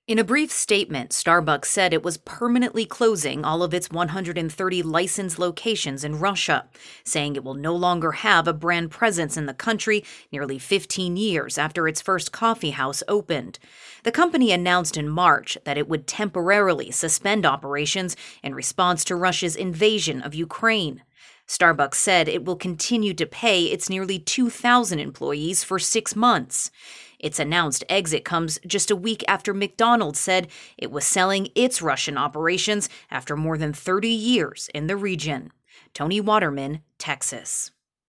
In a brief statement, Starbucks said it was permanently closing all of its 130 licensed locations in Russia, saying it will no longer have a brand presence in the country nearly 15 years after its first coffee house opened. The company announced in March that it would temporarily suspend operations in response to Russia's invasion of Ukraine. Starbucks said it will continue to pay its nearly 2,000 employees for 6 months. Its announced exit comes just a week after McDonald's said it was selling its Russian operations after more than 30 years in the region. Tony Waterman, Texas.